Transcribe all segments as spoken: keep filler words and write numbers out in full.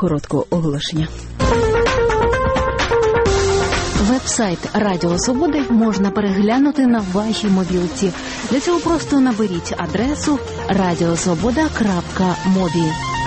короткого оголошення. Веб-сайт Радіо Свободи можна переглянути на вашій мобілці. Для цього просто наберіть адресу радіосвобода крапка мобі.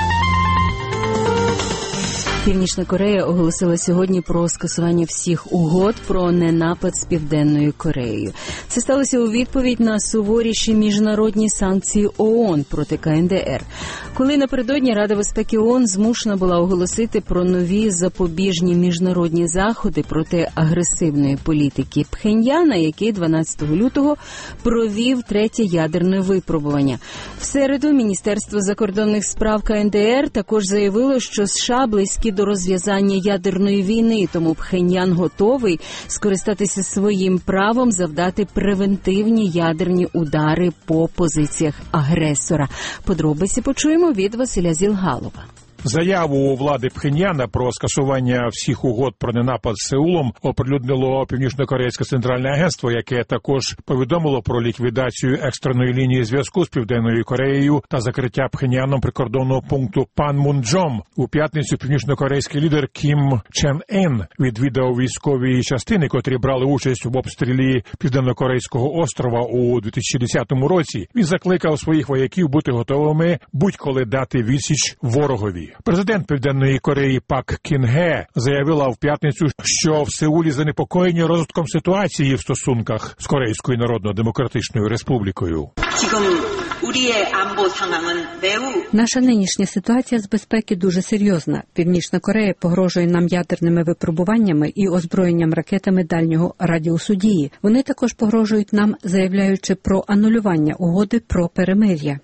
Північна Корея оголосила сьогодні про скасування всіх угод про ненапад з Південною Кореєю. Це сталося у відповідь на суворіші міжнародні санкції ООН проти КНДР. Коли напередодні Рада безпеки ООН змушена була оголосити про нові запобіжні міжнародні заходи проти агресивної політики Пхеньяна, який дванадцятого лютого провів третє ядерне випробування. В середу Міністерство закордонних справ КНДР також заявило, що США близькі до розв'язання ядерної війни, тому Пхеньян готовий скористатися своїм правом завдати превентивні ядерні удари по позиціях агресора. Подробиці почуємо від Василя Зілгалова. Заяву влади Пхеньяна про скасування всіх угод про ненапад з Сеулом оприлюднило Північно-Корейське центральне агентство, яке також повідомило про ліквідацію екстреної лінії зв'язку з Південною Кореєю та закриття Пхеньяном прикордонного пункту Панмунджом. У п'ятницю північно-корейський лідер Кім Чен Ін відвідав військові частини, котрі брали участь в обстрілі Південно-Корейського острова у дві тисячі десятому році. Він закликав своїх вояків бути готовими будь-коли дати відсіч ворогові. Президент Південної Кореї Пак Кін-ге заявила в п'ятницю, що в Сеулі занепокоєні розвитком ситуації в стосунках з Корейською Народно-Демократичною Республікою. Наша нинішня ситуація з безпеки дуже серйозна. Північна Корея погрожує нам ядерними випробуваннями і озброєнням ракетами дальнього радіусу дії. Вони також погрожують нам, заявляючи про анулювання угоди про перемир'я.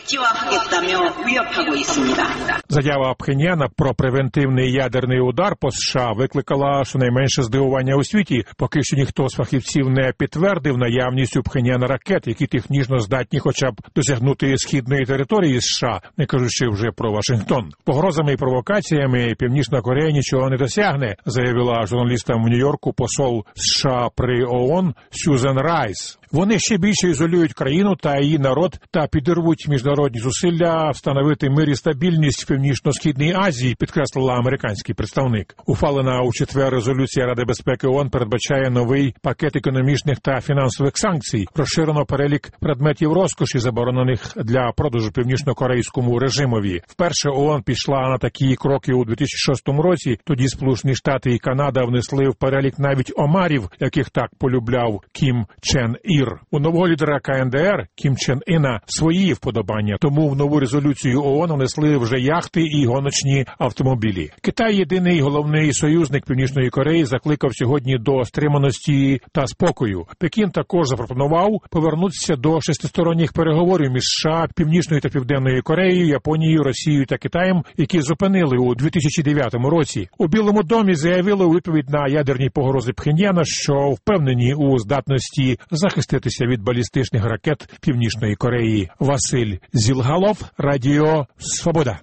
Заява Пхеньяна про превентивний ядерний удар по США викликала щонайменше здивування у світі, поки що ніхто з фахівців не підтвердив наявність у Пхеньяна ракет, які технічно здатні хоча б досягнути східної території США, не кажучи вже про Вашингтон. Погрозами і провокаціями Північна Корея нічого не досягне, заявила журналістам в Нью-Йорку посол США при ООН Сюзан Райс. Вони ще більше ізолюють країну та її народ та підірвуть міжнародні зусилля встановити мир і стабільність в Північно-Східній Азії, підкреслила американський представник. Ухвалена у четвер резолюція Ради безпеки ООН передбачає новий пакет економічних та фінансових санкцій. Розширено перелік предметів розкоші, заборонених для продажу північно-корейському режимові. Вперше ООН пішла на такі кроки у дві тисячі шостому році. Тоді Сполучені Штати і Канада внесли в перелік навіть омарів, яких так полюбляв Кім Чен Ір. У нового лідера КНДР Кім Чен Іна свої вподобання, тому в нову резолюцію ООН внесли вже яхти і гоночні автомобілі. Китай, єдиний головний союзник Північної Кореї, закликав сьогодні до стриманості та спокою. Пекін також запропонував повернутися до шестисторонніх переговорів між США, Північною та Південною Кореєю, Японією, Росією та Китаєм, які зупинили у дві тисячі дев'ятому році. У Білому домі заявили у відповідь на ядерні погрози Пхеньяна, що впевнені у здатності захиститися від балістичних ракет Північної Кореї. Василь Зілгалов, Радіо Свобода.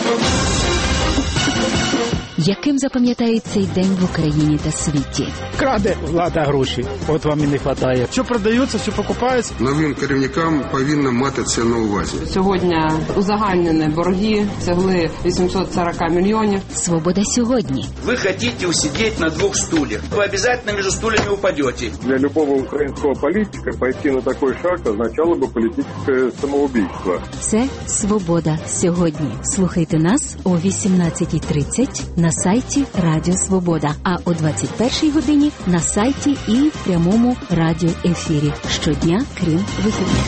Яким запам'ятається цей день в Україні та світі? Краде влада гроші, от вам і не вистачає. Що продається, що покупається. Новим керівникам повинно мати це на увазі. Сьогодні узагальнені борги сягли вісімсот сорок мільйонів. Свобода сьогодні. Ви хочете усидіти на двох стульях. Ви обов'язково між стульями упадете. Для любого українського політика пойти на такий шаг означало б політичне самоубійство. Це «Свобода сьогодні». Слухайте нас о вісімнадцятій тридцять на сайті Радіо Свобода, а о двадцять першій годині на сайті і в прямому радіоефірі щодня, крім вихідних.